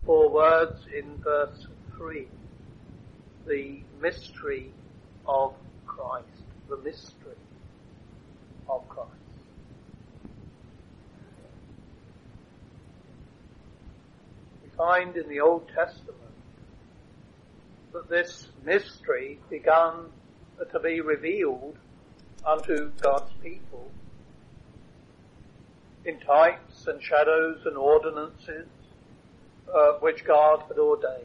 4 words in verse 3. The mystery of Christ. The mystery of Christ. We find in the Old Testament that this mystery began to be revealed unto God's people in types and shadows and ordinances which God had ordained.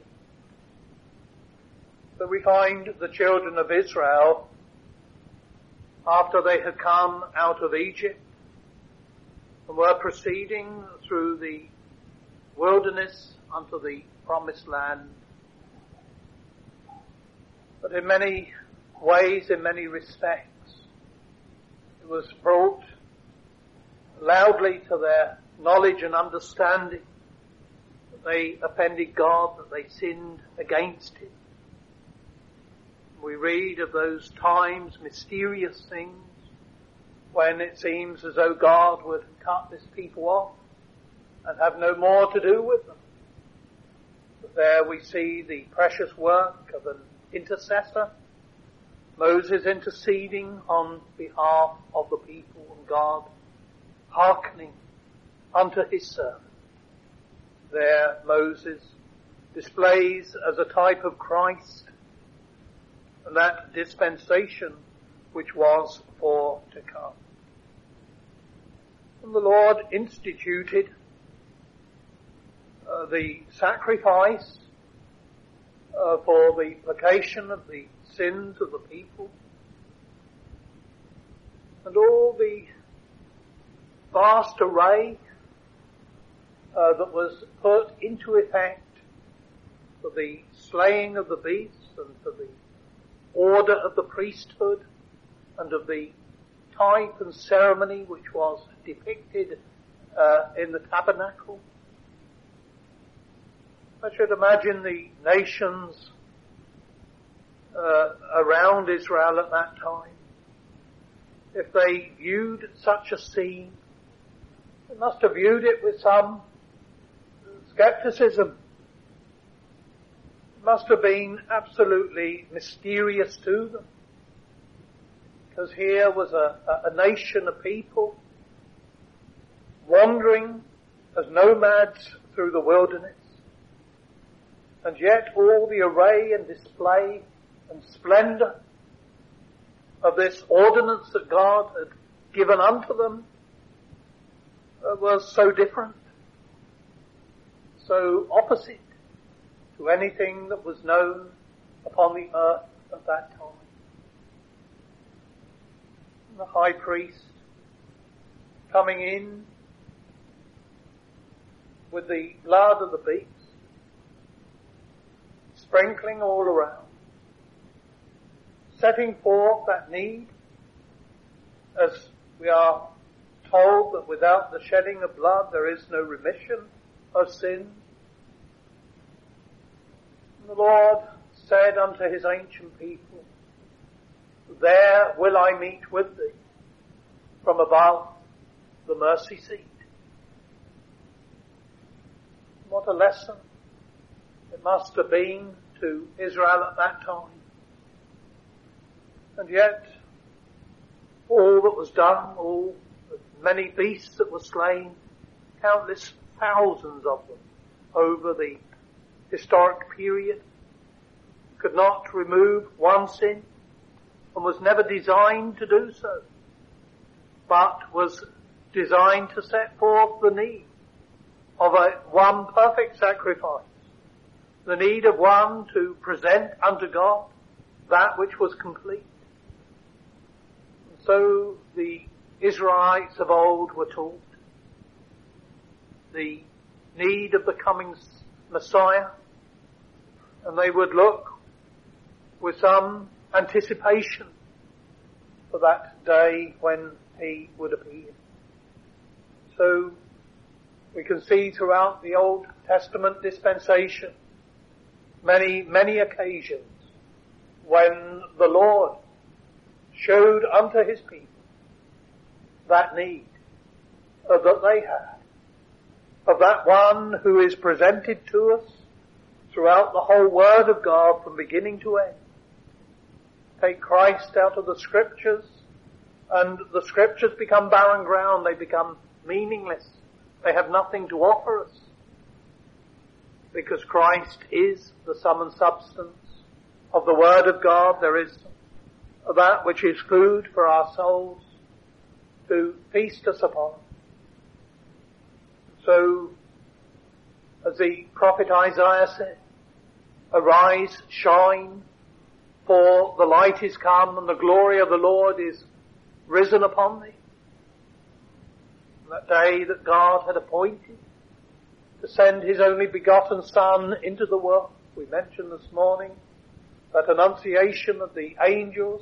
So we find the children of Israel, after they had come out of Egypt and were proceeding through the wilderness unto the promised land, but in many ways, in many respects, it was brought loudly to their knowledge and understanding that they offended God, that they sinned against Him. We read of those times, mysterious things, when it seems as though God would cut this people off and have no more to do with them. But there we see the precious work of an intercessor, Moses interceding on behalf of the people, and God hearkening unto his servant. There Moses displays as a type of Christ and that dispensation which was for to come. And the Lord instituted the sacrifice for the placation of the sins of the people, and all the vast array that was put into effect for the slaying of the beasts and for the order of the priesthood and of the type and ceremony which was depicted in the tabernacle. I should imagine the nations around Israel at that time, if they viewed such a scene, they must have viewed it with some skepticism. It must have been absolutely mysterious to them, because here was a nation, a people, wandering as nomads through the wilderness, and yet all the array and display and splendor of this ordinance that God had given unto them was so different, so opposite to anything that was known upon the earth at that time. And the high priest coming in with the blood of the beast, sprinkling all around, setting forth that need, as we are told that without the shedding of blood there is no remission of sin. And the Lord said unto his ancient people, there will I meet with thee from above the mercy seat. What a lesson it must have been to Israel at that time. And yet, all that was done, all the many beasts that were slain, countless thousands of them over the historic period, could not remove one sin, and was never designed to do so, but was designed to set forth the need of one perfect sacrifice, the need of one to present unto God that which was complete. And so the Israelites of old were taught the need of the coming Messiah, and they would look with some anticipation for that day when he would appear. So we can see throughout the Old Testament dispensation many, many occasions when the Lord showed unto his people that need that they had, of that one who is presented to us throughout the whole Word of God from beginning to end. Take Christ out of the Scriptures, and the Scriptures become barren ground. They become meaningless. They have nothing to offer us, because Christ is the sum and substance of the Word of God. There is that which is food for our souls to feast us upon. So, as the prophet Isaiah said, arise, shine, for the light is come and the glory of the Lord is risen upon thee. That day that God had appointed to send his only begotten Son into the world. We mentioned this morning that annunciation of the angels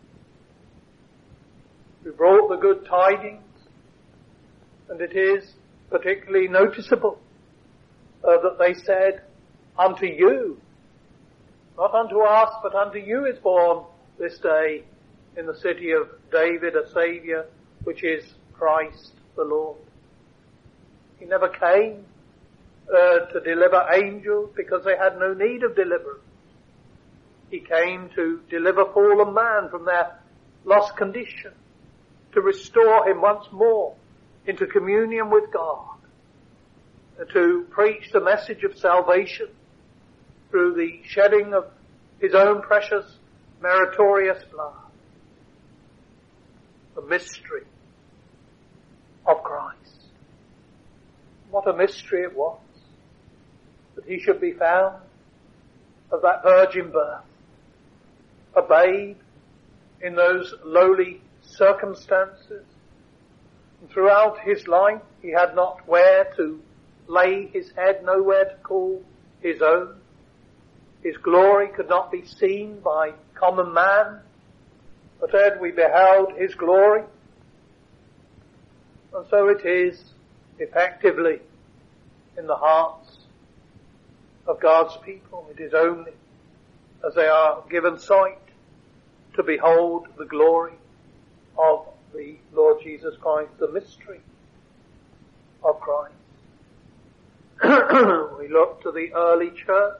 who brought the good tidings, and it is particularly noticeable that they said, unto you, not unto us, but unto you is born this day in the city of David a Saviour, which is Christ the Lord. He never came to deliver angels because they had no need of deliverance. He came to deliver fallen man from their lost condition, to restore him once more into communion with God, to preach the message of salvation through the shedding of his own precious meritorious blood. The mystery of Christ. What a mystery it was that he should be found of that virgin birth, a babe in those lowly circumstances. And throughout his life he had not where to lay his head, nowhere to call his own. His glory could not be seen by common man, but as we beheld his glory. And so it is effectively in the hearts of God's people. It is only as they are given sight to behold the glory of the Lord Jesus Christ, the mystery of Christ. We look to the early church.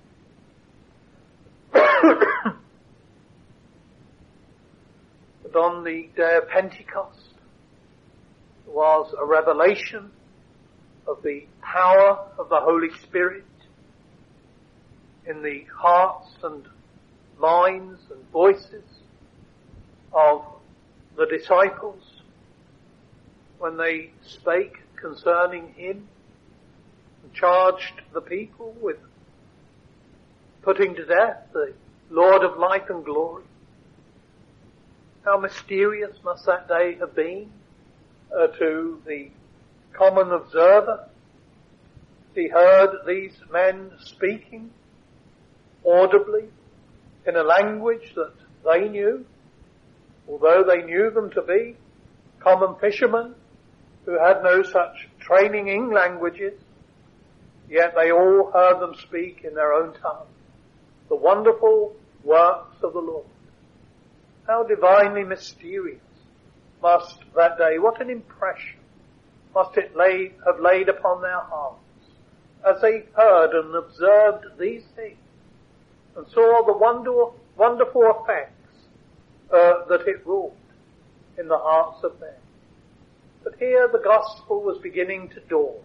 But on the day of Pentecost was a revelation of the power of the Holy Spirit in the hearts and minds and voices of the disciples when they spake concerning him and charged the people with putting to death the Lord of life and glory. How mysterious must that day have been to the common observer. He heard these men speaking audibly in a language that they knew, although they knew them to be common fishermen who had no such training in languages, yet they all heard them speak in their own tongue the wonderful works of the Lord. How divinely mysterious must that day, what an impression must it have laid upon their hearts as they heard and observed these things and saw the wonderful effects that it wrought in the hearts of men. But here the gospel was beginning to dawn.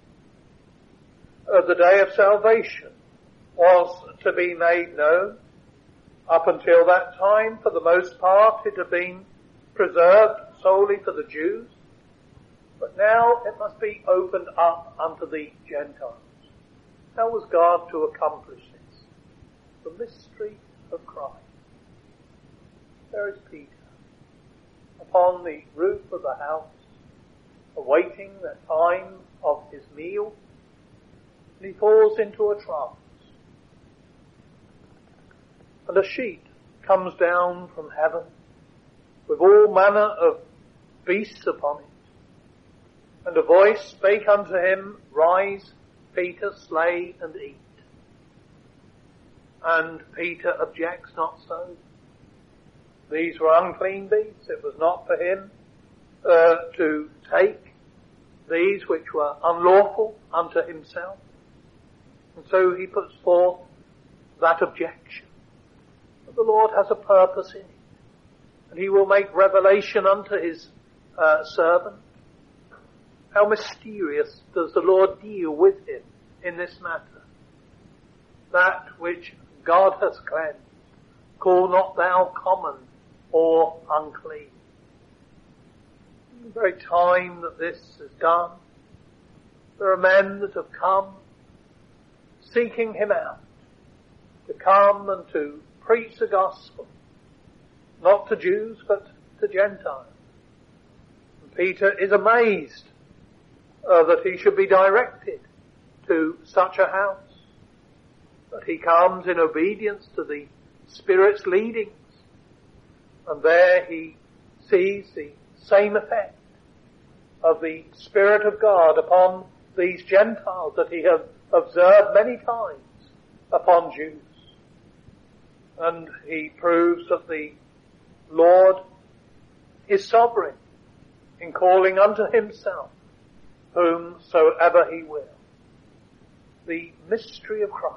The day of salvation was to be made known. Up until that time, for the most part, it had been preserved solely for the Jews. But now it must be opened up unto the Gentiles. How was God to accomplish this? The mystery of Christ. There is Peter upon the roof of the house, awaiting the time of his meal, and he falls into a trance. And a sheet comes down from heaven with all manner of beasts upon it. And a voice spake unto him, Rise, Peter, slay and eat. And Peter objects not so. These were unclean beasts. It was not for him to take these which were unlawful unto himself. And so he puts forth that objection. But the Lord has a purpose in it. And he will make revelation unto his servant. How mysterious does the Lord deal with him in this matter? That which God has cleansed, call not thou common or unclean. In the very time that this is done, there are men that have come seeking him out, to come and to preach the gospel, not to Jews but to Gentiles. And Peter is amazed that he should be directed to such a house, but he comes in obedience to the Spirit's leadings, and there he sees the same effect of the Spirit of God upon these Gentiles that he has observed many times upon Jews. And he proves that the Lord is sovereign in calling unto himself whomsoever he will. The mystery of Christ.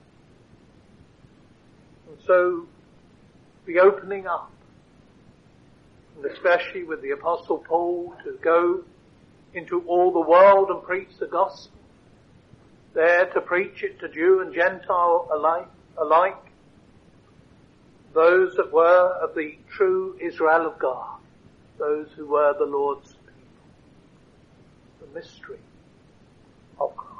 And so the opening up, and especially with the Apostle Paul to go into all the world and preach the gospel, there to preach it to Jew and Gentile alike, those that were of the true Israel of God, those who were the Lord's people. The mystery of Christ.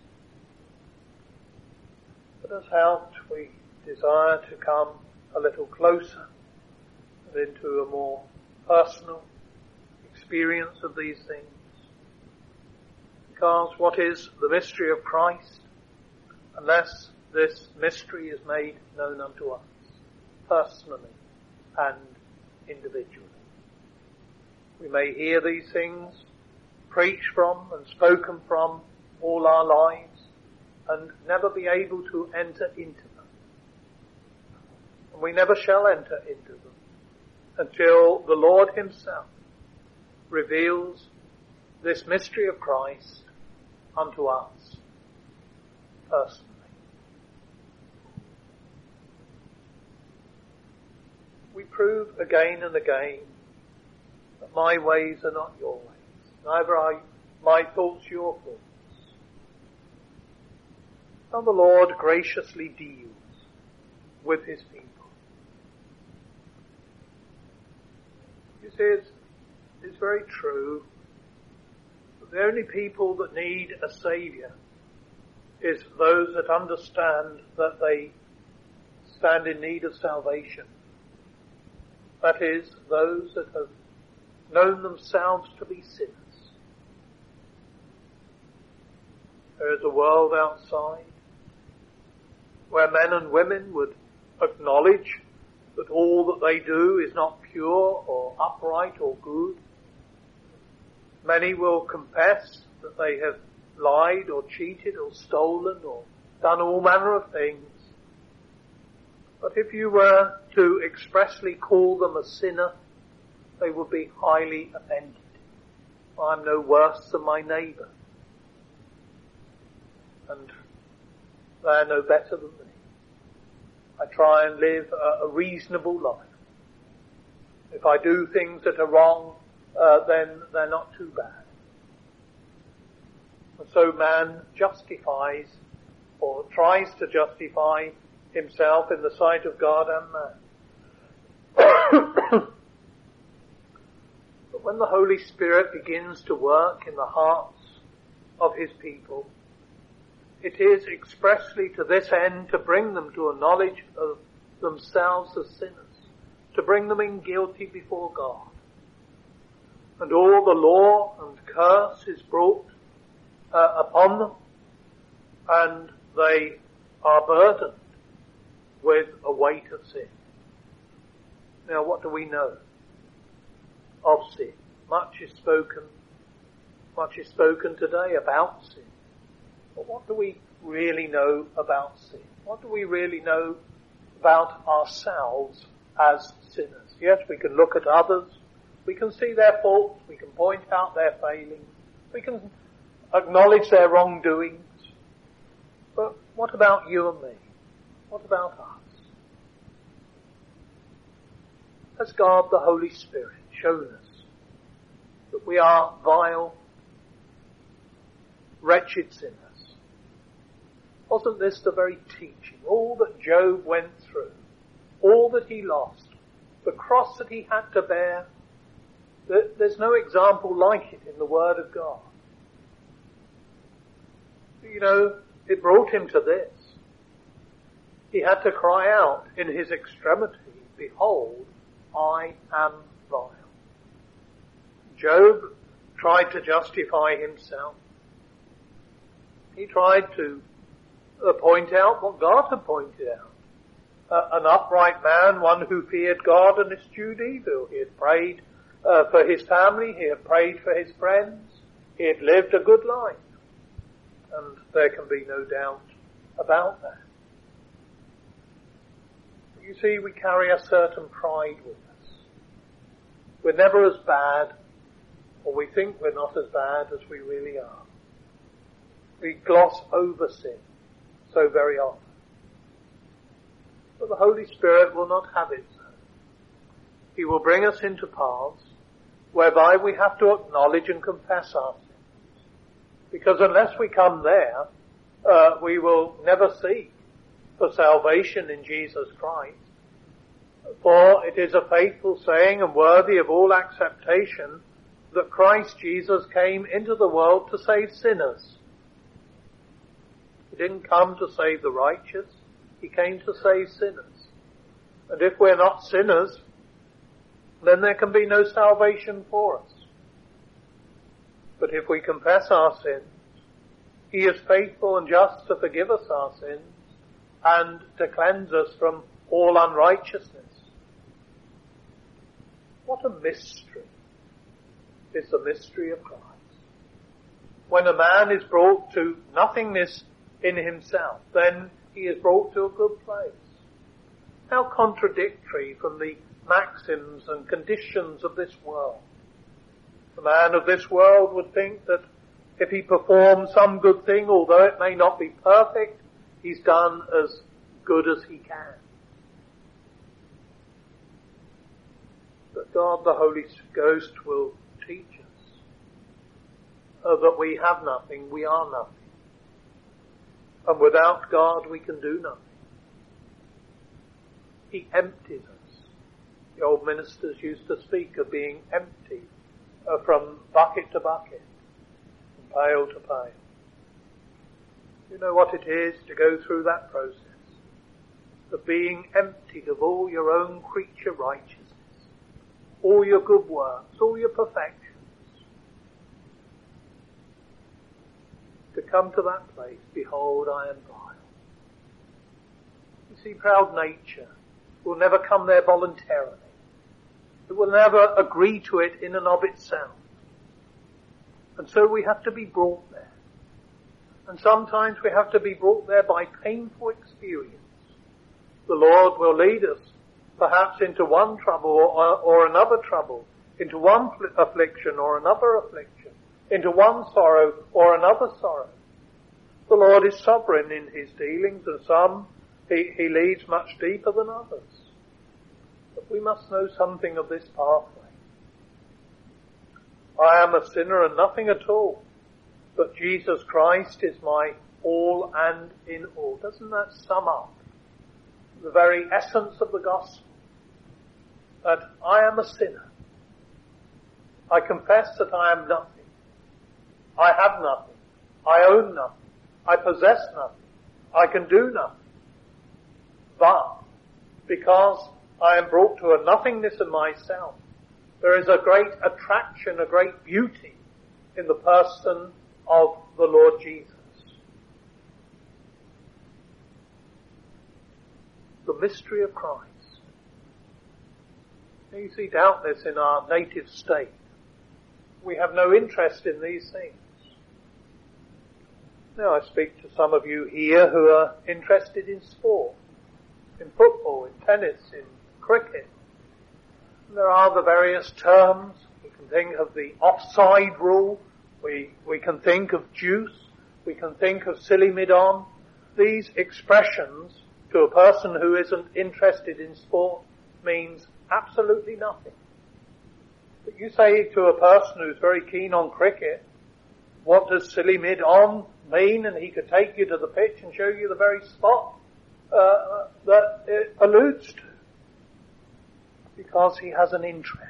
Let us help, we desire to come a little closer and into a more personal experience of these things. Because what is the mystery of Christ unless this mystery is made known unto us personally and individually? We may hear these things preached from and spoken from all our lives and never be able to enter into them. And we never shall enter into them until the Lord himself reveals this mystery of Christ unto us personally. We prove again and again that my ways are not your ways, neither are my thoughts your thoughts. How the Lord graciously deals with his people. It is very true that the only people that need a Saviour is those that understand that they stand in need of salvation. That is, those that have known themselves to be sinners. There is a world outside where men and women would acknowledge that all that they do is not pure or upright or good. Many will confess that they have lied or cheated or stolen or done all manner of things. But if you were to expressly call them a sinner, they would be highly offended. I'm no worse than my neighbour, and they're no better than me. I try and live a reasonable life. If I do things that are wrong, then they're not too bad. And so man justifies, or tries to justify, himself in the sight of God and man. But when the Holy Spirit begins to work in the hearts of his people, it is expressly to this end to bring them to a knowledge of themselves as sinners, to bring them in guilty before God. And all the law and curse is brought upon them, and they are burdened with a weight of sin. Now, what do we know of sin? Much is spoken today about sin. But what do we really know about sin? What do we really know about ourselves as sinners? Yes, we can look at others, we can see their faults, we can point out their failings, We can acknowledge their wrongdoings. But what about you and me? What about us? Has God the Holy Spirit shown us that we are vile, wretched sinners? Wasn't this the very teaching? All that Job went through, all that he lost, the cross that he had to bear, there's no example like it in the Word of God. You know, it brought him to this. He had to cry out in his extremity, "Behold, I am vile." Job tried to justify himself. He tried to point out what God had pointed out. An upright man, one who feared God and eschewed evil. He had prayed for his family, he had prayed for his friends, he had lived a good life. And there can be no doubt about that. You see, we carry a certain pride with us. We're never as bad, or we think we're not as bad as we really are. We gloss over sin so very often. But the Holy Spirit will not have it so. He will bring us into paths whereby we have to acknowledge and confess our sins. Because unless we come there, we will never seek for salvation in Jesus Christ. For it is a faithful saying and worthy of all acceptation that Christ Jesus came into the world to save sinners. He didn't come to save the righteous, he came to save sinners. And if we're not sinners, then there can be no salvation for us. But if we confess our sins, he is faithful and just to forgive us our sins and to cleanse us from all unrighteousness. What a mystery is the mystery of Christ. When a man is brought to nothingness in himself, then he is brought to a good place. How contradictory from the maxims and conditions of this world. The man of this world would think that if he performs some good thing, although it may not be perfect, he's done as good as he can. But God, the Holy Ghost, will teach us that we have nothing, we are nothing. And without God we can do nothing. He empties us. The old ministers used to speak of being emptied from bucket to bucket, from pail to pail. You know what it is to go through that process of being emptied of all your own creature righteousness, all your good works, all your perfections. To come to that place, behold, I am vile. You see, proud nature will never come there voluntarily. It will never agree to it in and of itself. And so we have to be brought there. And sometimes we have to be brought there by painful experience. The Lord will lead us perhaps into one trouble or another trouble, into one affliction or another affliction, into one sorrow or another sorrow. The Lord is sovereign in his dealings, and some he leads much deeper than others. But we must know something of this pathway. I am a sinner and nothing at all, but Jesus Christ is my all and in all. Doesn't that sum up the very essence of the gospel? That I am a sinner. I confess that I am nothing. I have nothing. I own nothing. I possess nothing. I can do nothing. But because I am brought to a nothingness in myself, there is a great attraction, a great beauty in the person of the Lord Jesus. The mystery of Christ. You see, doubtless in our native state, we have no interest in these things. Now I speak to some of you here who are interested in sport, in football, in tennis, in cricket. And there are the various terms. You can think of the offside rule, We can think of juice, we can think of silly mid-on. These expressions to a person who isn't interested in sport means absolutely nothing. But you say to a person who's very keen on cricket, what does silly mid-on mean? And he could take you to the pitch and show you the very spot that it alludes to, because he has an interest.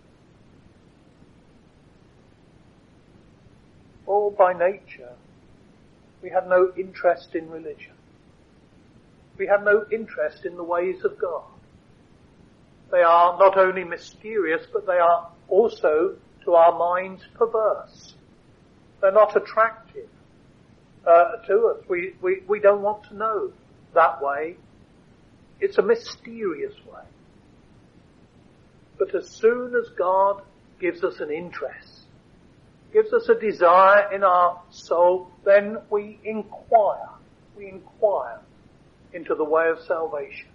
All by nature, we have no interest in religion. We have no interest in the ways of God. They are not only mysterious, but they are also, to our minds, perverse. They're not attractive to us. We don't want to know that way. It's a mysterious way. But as soon as God gives us an interest, gives us a desire in our soul, then we inquire into the way of salvation.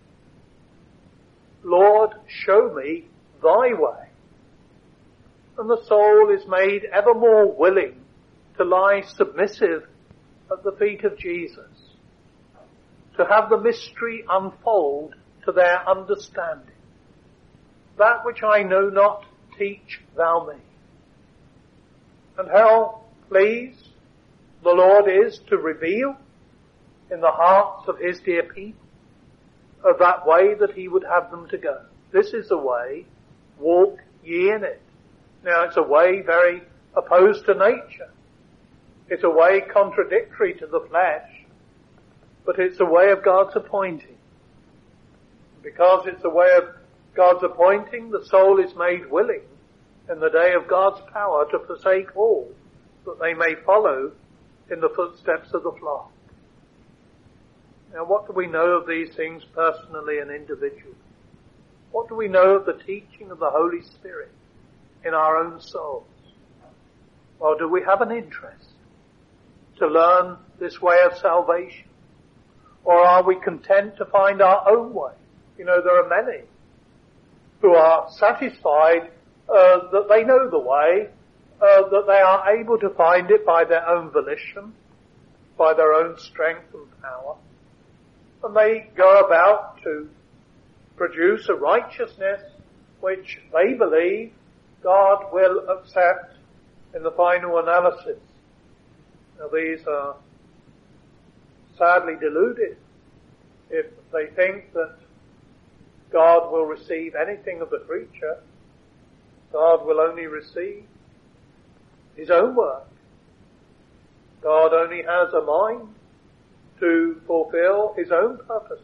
Lord, show me thy way. And the soul is made ever more willing to lie submissive at the feet of Jesus, to have the mystery unfold to their understanding. That which I know not, teach thou me. And how pleased the Lord is to reveal in the hearts of his dear people of that way that he would have them to go. This is the way, walk ye in it. Now it's a way very opposed to nature. It's a way contradictory to the flesh, but it's a way of God's appointing. Because it's a way of God's appointing, the soul is made willing in the day of God's power to forsake all, that they may follow in the footsteps of the flock. Now what do we know of these things personally and individually? What do we know of the teaching of the Holy Spirit in our own souls? Well, do we have an interest to learn this way of salvation? Or are we content to find our own way? You know, there are many who are satisfied that they know the way, that they are able to find it by their own volition, by their own strength and power. And they go about to produce a righteousness which they believe God will accept in the final analysis. Now these are sadly deluded if they think that God will receive anything of the creature. God will only receive his own work. God only has a mind to fulfill his own purposes.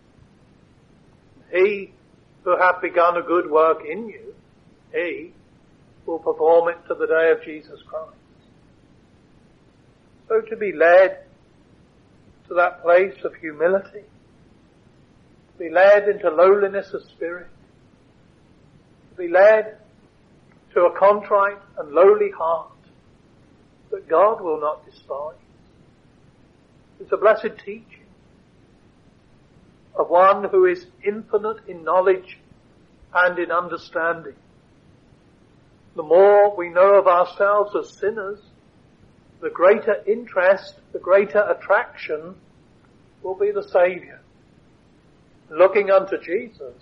He who hath begun a good work in you, he will perform it to the day of Jesus Christ. So to be led to that place of humility, to be led into lowliness of spirit, to be led to a contrite and lowly heart that God will not despise. It's a blessed teaching of one who is infinite in knowledge and in understanding. The more we know of ourselves as sinners, the greater interest, the greater attraction will be the Saviour. Looking unto Jesus,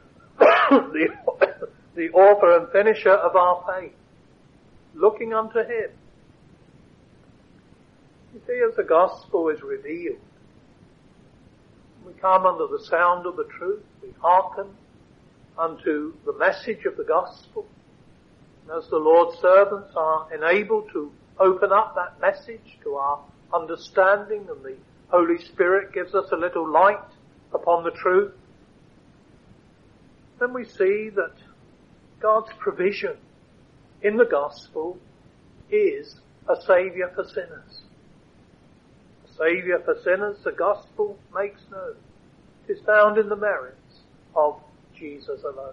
the author and finisher of our faith. Looking unto him. You see, as the gospel is revealed, we come under the sound of the truth, we hearken unto the message of the gospel. And as the Lord's servants are enabled to open up that message to our understanding, and the Holy Spirit gives us a little light upon the truth, then we see that God's provision in the gospel is a Saviour for sinners. A Saviour for sinners the gospel makes known. It is found in the merits of Jesus alone.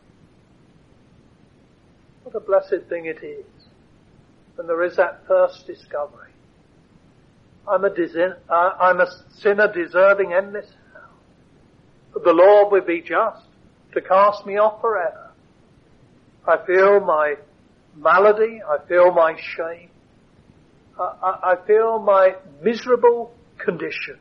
What a blessed thing it is when there is that first discovery. I'm a sinner deserving endless hell. But the Lord will be just to cast me off forever. I feel my malady. I feel my shame. I feel my miserable condition.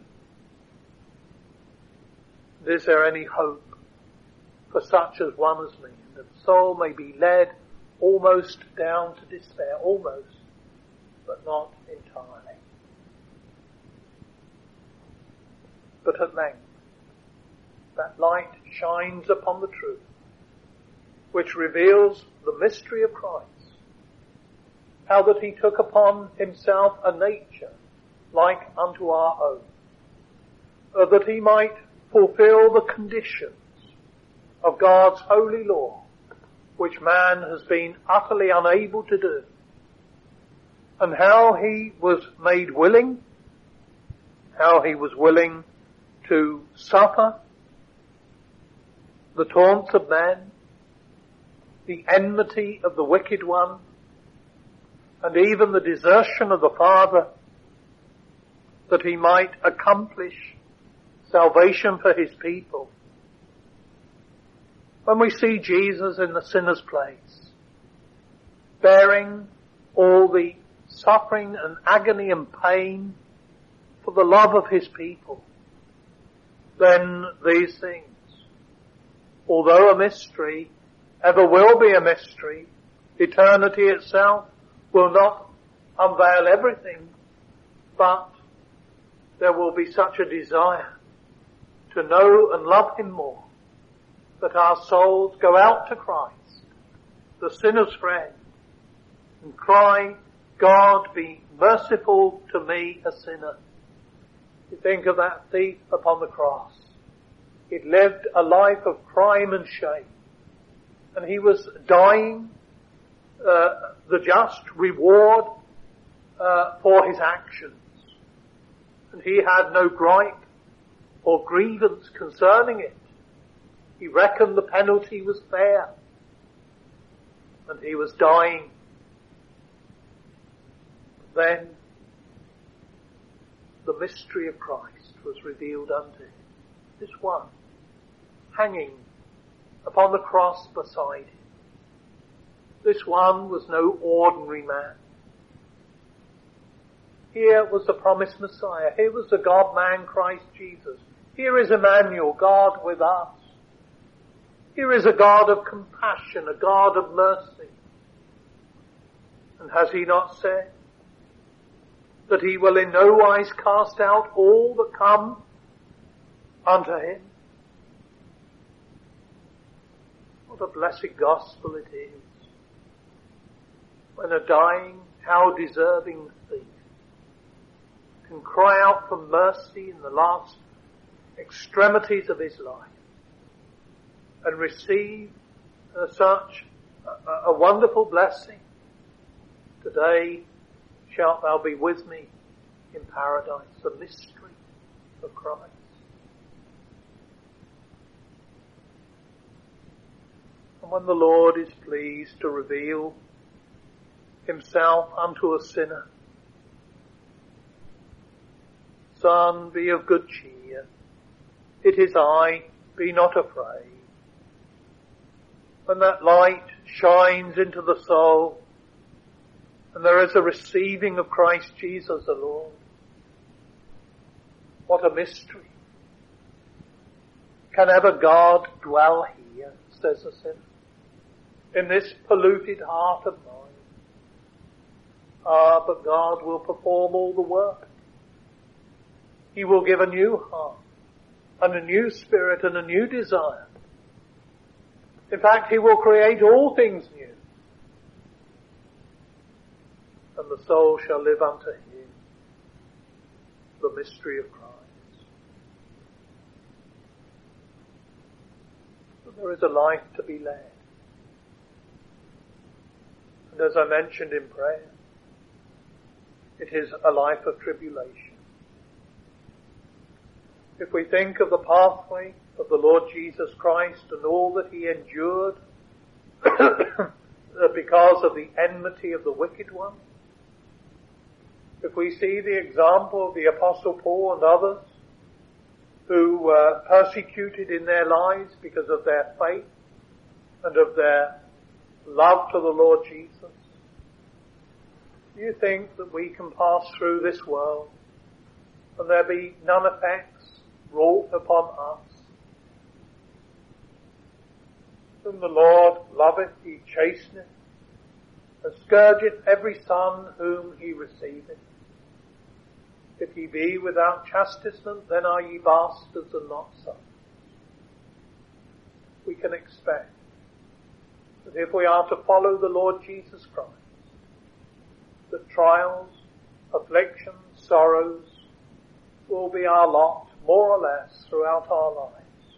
Is there any hope for such as one as me? And the soul may be led almost down to despair, almost, but not entirely. But at length, that light shines upon the truth, which reveals the mystery of Christ, how that he took upon himself a nature like unto our own, that he might fulfill the conditions of God's holy law, which man has been utterly unable to do, and how he was made willing, how he was willing to suffer the taunts of men, the enmity of the wicked one, and even the desertion of the Father, that he might accomplish salvation for his people. When we see Jesus in the sinner's place, bearing all the suffering and agony and pain for the love of his people, then these things, although a mystery, ever will be a mystery, eternity itself will not unveil everything, but there will be such a desire to know and love him more, that our souls go out to Christ, the sinner's friend, and cry, God, be merciful to me, a sinner. You think of that thief upon the cross. He'd lived a life of crime and shame, and he was dying the just reward for his actions. And he had no gripe or grievance concerning it. He reckoned the penalty was fair, and he was dying. Then the mystery of Christ was revealed unto him. This one, hanging upon the cross beside him. This one was no ordinary man. Here was the promised Messiah. Here was the God-man Christ Jesus. Here is Emmanuel, God with us. Here is a God of compassion, a God of mercy. And has he not said that he will in no wise cast out all that come unto him? What a blessed gospel it is, when a dying, how deserving thief can cry out for mercy in the last extremities of his life and receive such a wonderful blessing. Today shalt thou be with me in paradise, the mystery of Christ. And when the Lord is pleased to reveal himself unto a sinner, Son, be of good cheer. It is I, be not afraid. When that light shines into the soul, and there is a receiving of Christ Jesus the Lord, what a mystery. Can ever God dwell here, says the sinner, in this polluted heart of mine? Ah, but God will perform all the work. He will give a new heart, and a new spirit, and a new desire. In fact, he will create all things new. And the soul shall live unto him, the mystery of Christ. But there is a life to be led. And as I mentioned in prayer, it is a life of tribulation. If we think of the pathway of the Lord Jesus Christ and all that he endured because of the enmity of the wicked one, if we see the example of the Apostle Paul and others who were persecuted in their lives because of their faith and of their love to the Lord Jesus, Do you think that we can pass through this world and there be none effects wrought upon us? Whom the Lord loveth, he chasteneth, and scourgeth every son whom he receiveth. If ye be without chastisement, then are ye bastards and not sons. We can expect that if we are to follow the Lord Jesus Christ, that trials, afflictions, sorrows will be our lot, more or less, throughout our lives.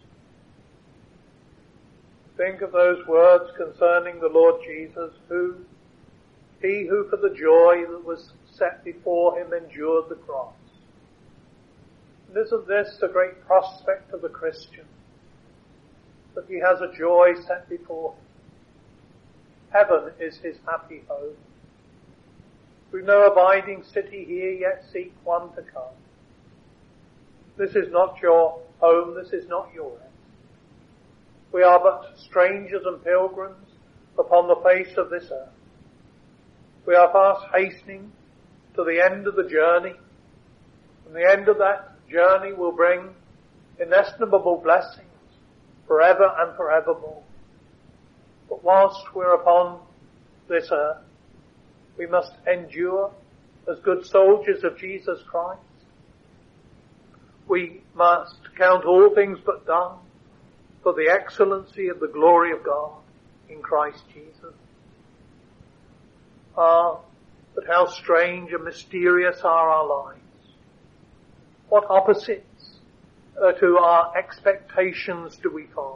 Think of those words concerning the Lord Jesus, he who for the joy that was set before him endured the cross. And isn't this the great prospect of the Christian? That he has a joy set before him. Heaven is his happy home. We've no abiding city here, yet seek one to come. This is not your home, this is not your rest. We are but strangers and pilgrims upon the face of this earth. We are fast hastening to the end of the journey, and the end of that journey will bring inestimable blessings forever and forevermore. But whilst we're upon this earth, we must endure as good soldiers of Jesus Christ. We must count all things but dung for the excellency of the glory of God in Christ Jesus. But how strange and mysterious are our lives. What opposites to our expectations do we find?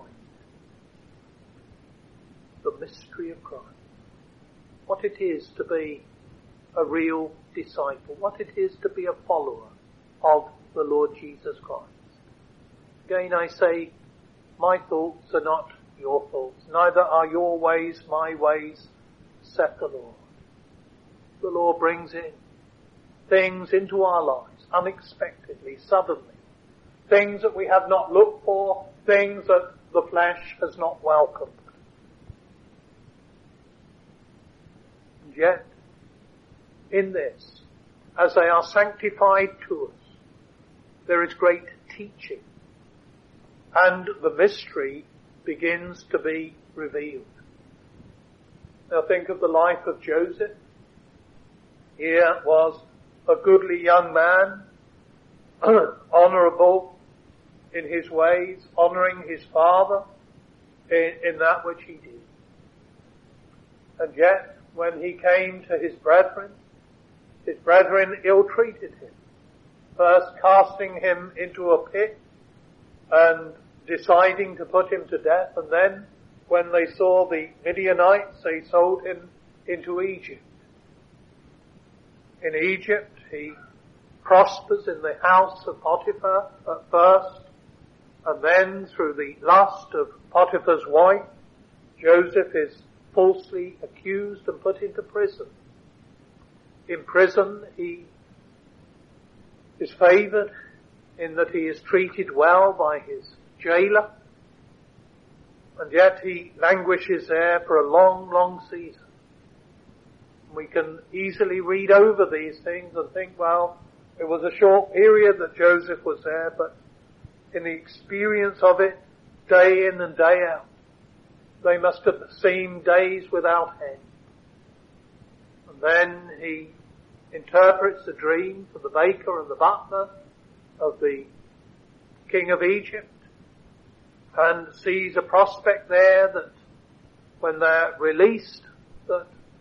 The mystery of Christ. What it is to be a real disciple. What it is to be a follower of the Lord Jesus Christ. Again I say, my thoughts are not your thoughts. Neither are your ways my ways, saith the Lord. The Lord brings in things into our lives unexpectedly, suddenly. Things that we have not looked for, things that the flesh has not welcomed. And yet, in this, as they are sanctified to us, there is great teaching, and the mystery begins to be revealed. Now think of the life of Joseph. Here was a goodly young man, honourable in his ways, honouring his father in that which he did. And yet, when he came to his brethren ill-treated him, first casting him into a pit and deciding to put him to death, and then, when they saw the Midianites, they sold him into Egypt. In Egypt, he prospers in the house of Potiphar at first, and then through the lust of Potiphar's wife, Joseph is falsely accused and put into prison. In prison, he is favoured in that he is treated well by his jailer, and yet he languishes there for a long, long season. We can easily read over these things and think, well, it was a short period that Joseph was there, but in the experience of it, day in and day out, they must have seemed days without end. And then he interprets the dream for the baker and the butler of the king of Egypt, and sees a prospect there that when they're released, that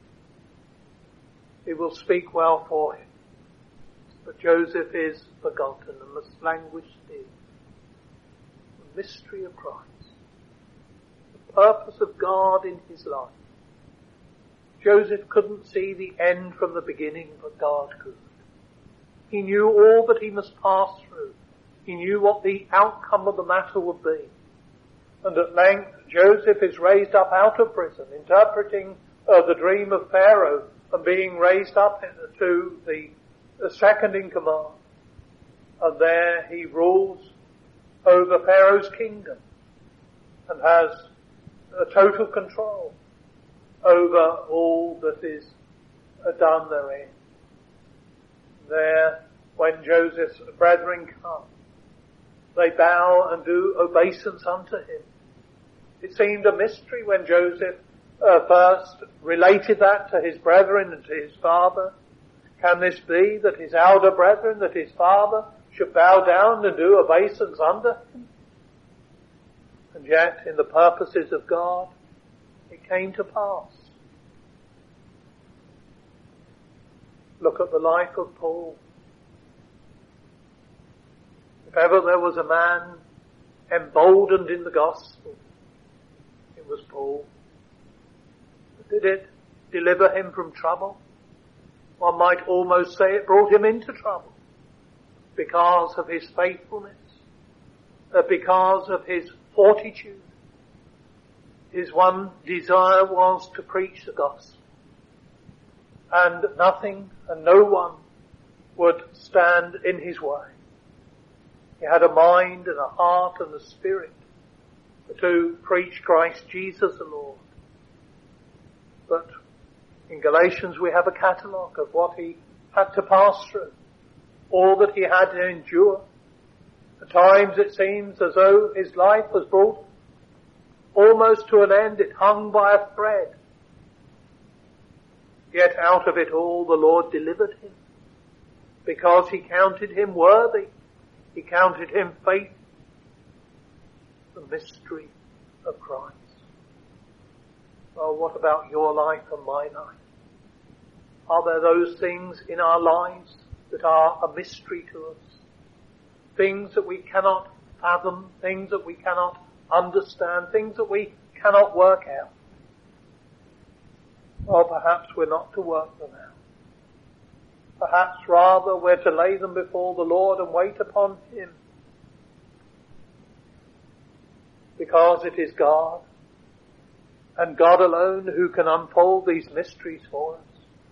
it will speak well for him. But Joseph is forgotten and must languish still. The mystery of Christ. The purpose of God in his life. Joseph couldn't see the end from the beginning, but God could. He knew all that he must pass through. He knew what the outcome of the matter would be. And at length, Joseph is raised up out of prison, interpreting the dream of Pharaoh, and being raised up to the second in command. And there he rules over Pharaoh's kingdom and has a total control over all that is done therein. There, when Joseph's brethren come, they bow and do obeisance unto him. It seemed a mystery when Joseph first related that to his brethren and to his father. Can this be that his elder brethren, that his father should bow down and do obeisance unto him? And yet, in the purposes of God, it came to pass. Look at the life of Paul. If ever there was a man emboldened in the gospel, it was Paul. Did it deliver him from trouble? One might almost say it brought him into trouble because of his faithfulness, because of his fortitude. His one desire was to preach the gospel. And nothing and no one would stand in his way. He had a mind and a heart and a spirit to preach Christ Jesus the Lord. But in Galatians we have a catalogue of what he had to pass through, all that he had to endure. At times it seems as though his life was brought almost to an end. It hung by a thread. Yet out of it all the Lord delivered him, because he counted him worthy. He counted him faithful. The mystery of Christ. Well, what about your life and my life? Are there those things in our lives that are a mystery to us? Things that we cannot fathom, things that we cannot understand, things that we cannot work out. Well, perhaps we're not to work them out. Perhaps rather we're to lay them before the Lord and wait upon him. Because it is God, and God alone, who can unfold these mysteries for us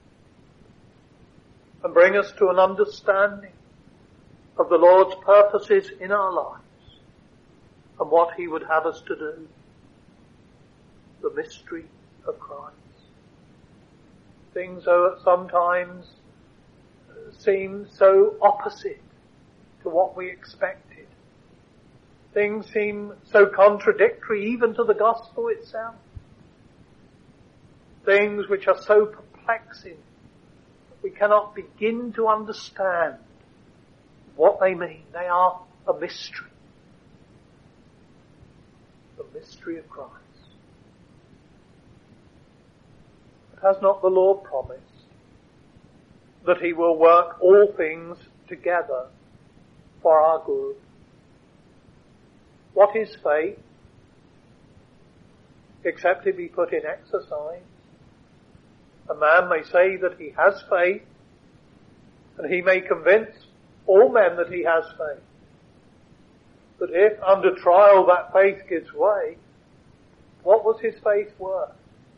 and bring us to an understanding of the Lord's purposes in our lives and what he would have us to do. The mystery of Christ. Things sometimes seem so opposite to what we expected. Things seem so contradictory even to the gospel itself. Things which are so perplexing that we cannot begin to understand what they mean. They are a mystery. The mystery of Christ. But has not the Lord promised that he will work all things together for our good? What is faith? Except it be put in exercise. A man may say that he has faith, and he may convince all men that he has faith. But if under trial that faith gives way, what was his faith worth?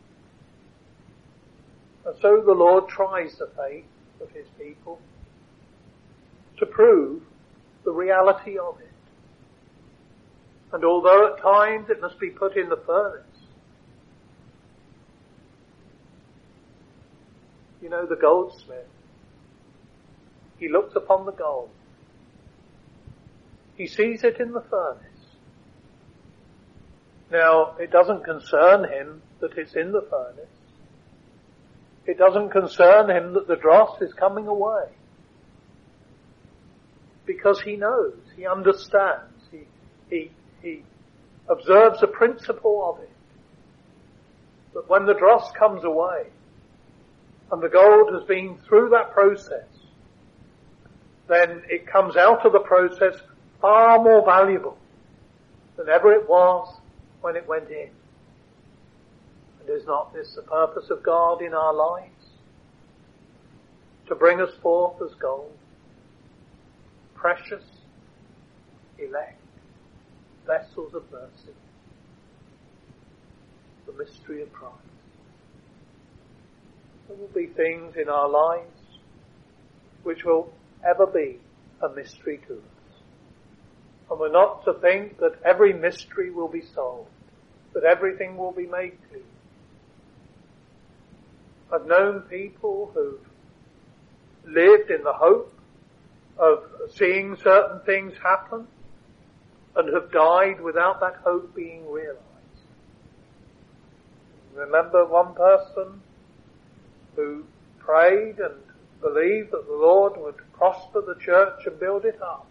And so the Lord tries the faith of his people to prove the reality of it. And although at times it must be put in the furnace, you know, the goldsmith, he looks upon the gold. He sees it in the furnace. Now, it doesn't concern him that it's in the furnace. It doesn't concern him that the dross is coming away. Because he knows, he understands, he observes the principle of it. That when the dross comes away, and the gold has been through that process, then it comes out of the process far more valuable than ever it was when it went in. And is not this the purpose of God in our lives? To bring us forth as gold, precious, elect, vessels of mercy, the mystery of Christ. There will be things in our lives which will ever be a mystery to us. And we're not to think that every mystery will be solved, that everything will be made clear. I've known people who've lived in the hope of seeing certain things happen and have died without that hope being realized. Remember one person who prayed and believed that the Lord would prosper the church and build it up.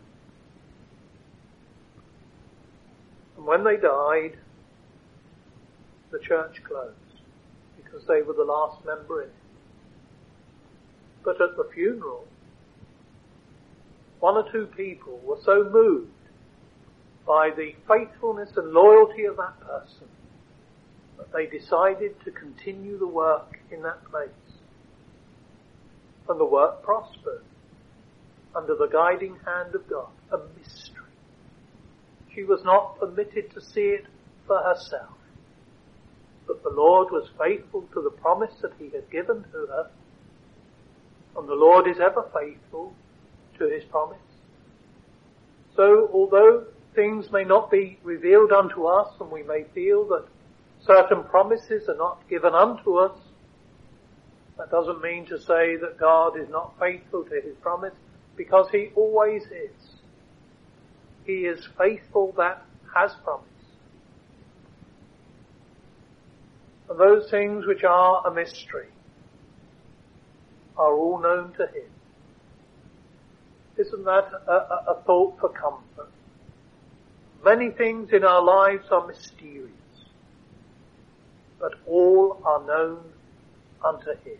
And when they died, the church closed because they were the last member in it. But at the funeral, one or two people were so moved by the faithfulness and loyalty of that person that they decided to continue the work in that place. And the work prospered under the guiding hand of God. A mystery. She was not permitted to see it for herself. But the Lord was faithful to the promise that he had given to her. And the Lord is ever faithful to his promise. So although things may not be revealed unto us and we may feel that certain promises are not given unto us, that doesn't mean to say that God is not faithful to his promise, because he always is. He is faithful that has promised. And those things which are a mystery are all known to him. Isn't that a thought for comfort? Many things in our lives are mysterious, but all are known unto him.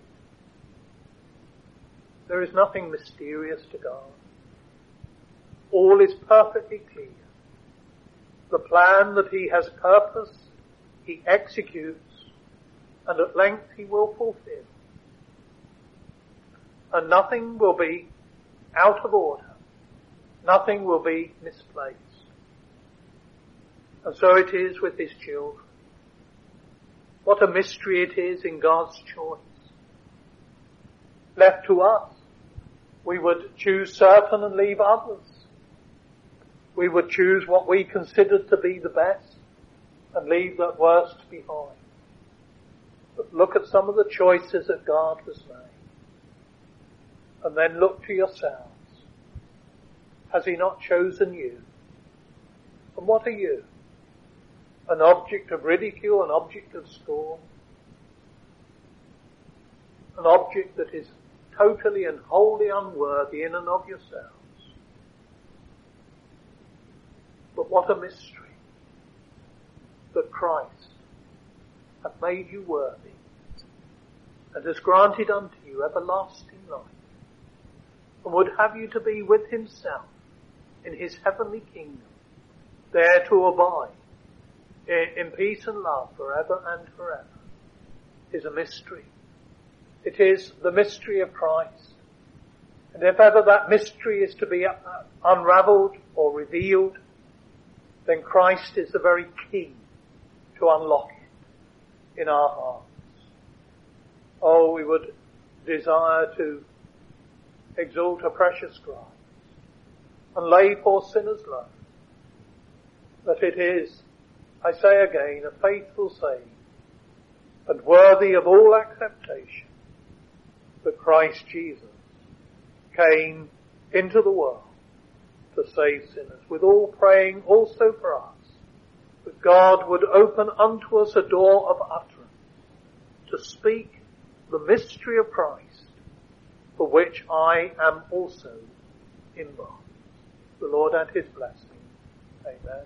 There is nothing mysterious to God. All is perfectly clear. The plan that he has purposed, he executes, and at length he will fulfill. And nothing will be out of order. Nothing will be misplaced. And so it is with his children. What a mystery it is in God's choice. Left to us, we would choose certain and leave others. We would choose what we considered to be the best and leave the worst behind. But look at some of the choices that God has made. And then look to yourselves. Has he not chosen you? And what are you? An object of ridicule, an object of scorn? An object that is totally and wholly unworthy in and of yourselves. But what a mystery that Christ hath made you worthy and has granted unto you everlasting life, and would have you to be with himself in his heavenly kingdom, there to abide in peace and love forever and forever, is a mystery. It is the mystery of Christ. And if ever that mystery is to be unravelled or revealed, then Christ is the very key to unlock it in our hearts. Oh, we would desire to exalt a precious Christ and lay poor sinners low. But it is, I say again, a faithful saying and worthy of all acceptation that Christ Jesus came into the world to save sinners, withal praying also for us that God would open unto us a door of utterance to speak the mystery of Christ, for which I am also embarked. The Lord and his blessing. Amen.